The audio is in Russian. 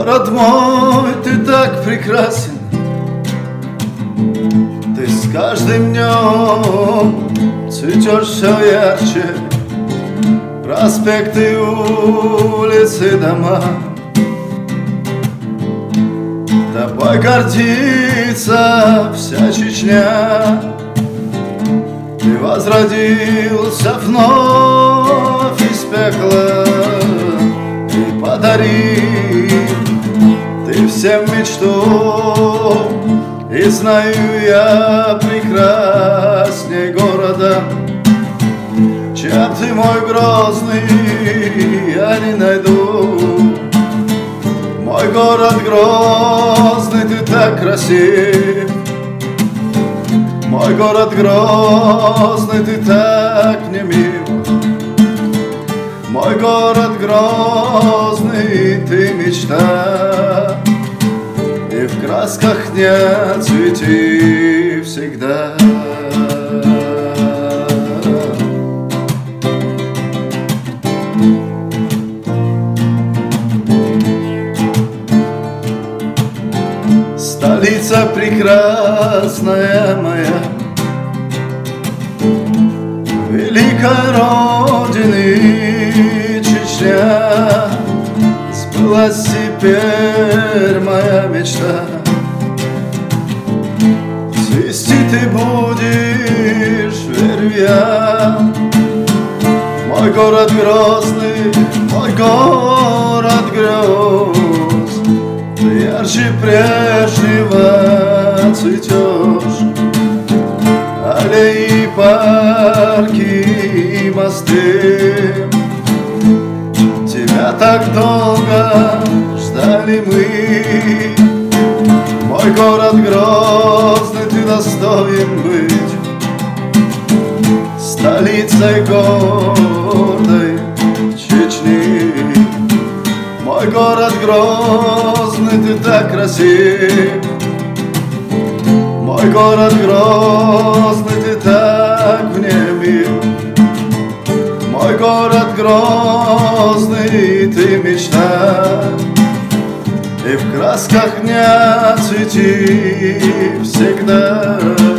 Город мой, ты так прекрасен, ты с каждым днем цветешь все ярче. Проспекты, улицы, дома, тобой гордится вся Чечня. Ты возродился вновь из пекла и подарил ты всем мечту. И знаю я прекрасней города, чем ты, мой грозный, я не найду. Мой город грозный, ты так красив. Мой город грозный, ты так не мил. Мой город грозный, ты мечта. И в красках не цвети всегда. Столица прекрасная моя, великой родины Чечня. Сбылась теперь моя мечта, цвести ты будешь, верю я. Мой город грозный, мой город грез, ты ярче прежнего цветешь. Аллеи, парки и мосты, тебя так долго ждали мы. Мой город грозный, ты достоин быть столицей гордой Чечни. Мой город грозный, ты так красив. Мой город грозный, ты так мне мил. Мой город грозный, ты мечта. И в красках дня цвети всегда.